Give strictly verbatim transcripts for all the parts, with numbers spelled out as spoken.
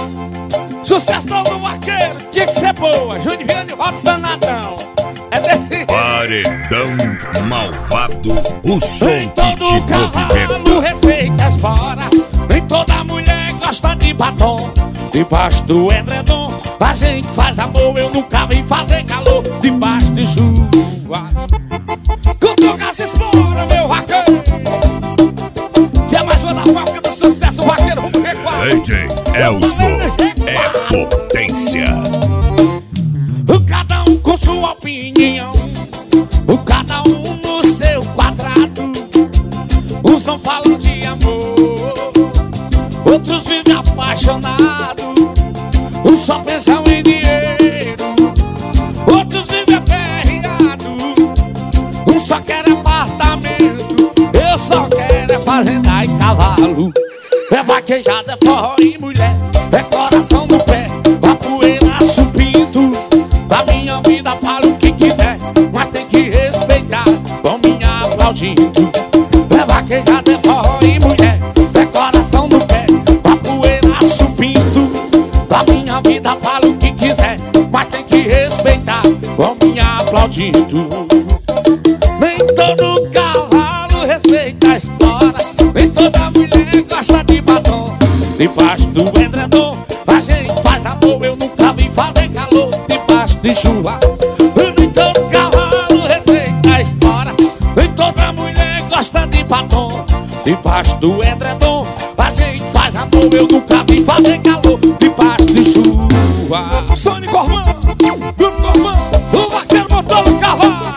Sucesso do vaqueiro, tinha que ser boa. Juliano, roda danadão. É desse Paredão malvado, o som nem que te todo cavalo movimenta. respeita a espora, nem toda mulher gosta de batom. Debaixo do edredom a gente faz amor, eu nunca vim fazer calor debaixo de chuva. Cutuca se espora, meu vaqueiro, que é mais uma da fábrica do sucesso, o vaqueiro rumo recuado. D J Elzo é potência. Cada um com sua opinião, o cada um no seu quadrado. Uns não falam de amor, outros vivem apaixonados. Uns só pensam em dinheiro, outros vivem aperreados. Uns só querem apartamento, eu só quero é fazenda e cavalo. É vaquejada, é forró e mulher, é coração no pé, a poeira supinto. Da minha vida fala o que quiser, mas tem que respeitar, com minha aplaudindo. É vaquejada, é forró e mulher, é coração no pé, a poeira supinto. Da minha vida fala o que quiser, mas tem que respeitar, com minha aplaudindo. Nem todo cavalo respeita a espora, nem toda mulher gosta de batom. Debaixo do edredom a gente faz amor, eu nunca vim fazer calor debaixo de chuva. Nem todo cavalo respeita a espora, nem toda mulher gosta de batom. Debaixo do edredom a gente faz amor, eu nunca vim fazer calor debaixo de chuva. Sônico Cormão, Grupo Cormão, o vaqueiro montou no cavalo.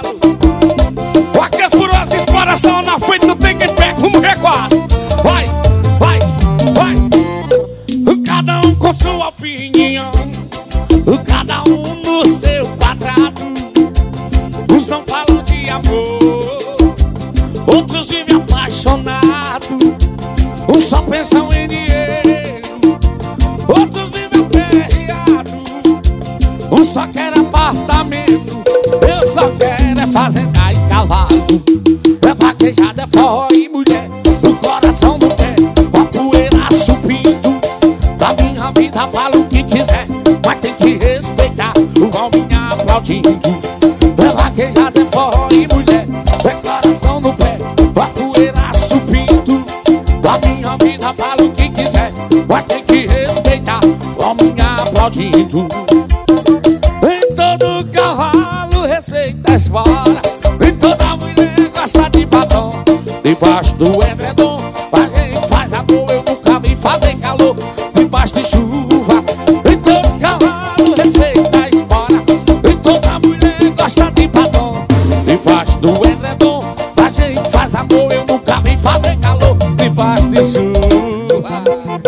O vaqueiro furou as exploração na frente, não tem quem pega, rumo recuado. Vai, vai, vai. Cada um com sua opinião, cada um no seu quadrado. Uns não falam de amor, outros vivem apaixonados. Uns só pensam em dinheiro, outros vivem aperreados. Uns só querem apartamento, eu só quero é fazenda e cavalo. É vaquejada, é forró e mulher, o coração no pé, a poeira supinto. Da minha vida fala o que quiser, mas tem que respeitar, o Valminha aplaudindo. É vaquejada, é forró e mulher, é coração no pé, a poeira supinto. Da minha vida fala o que quiser, mas tem que respeitar, o Valminha aplaudindo. Nem todo cavalo respeita a espora, nem toda mulher gosta de batom. Debaixo do edredom a gente faz amor, eu nunca vim fazer calor debaixo de chuva. Nem todo cavalo respeita a espora, nem toda mulher gosta de batom. Debaixo do edredom a gente faz amor, eu nunca vim fazer calor debaixo de chuva.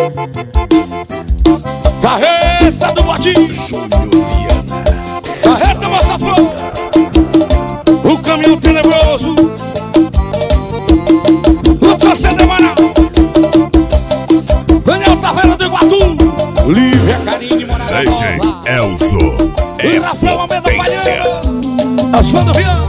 Carreta do Botinho, carreta moça flor, o caminhão tenebroso, o Tocendo Amaral, Daniel Taveira do Iguatu, Lívia Carinho Morada D J Nova, Elzo é e Rafael Almeida potência. Palheiro, Osvaldo Viana.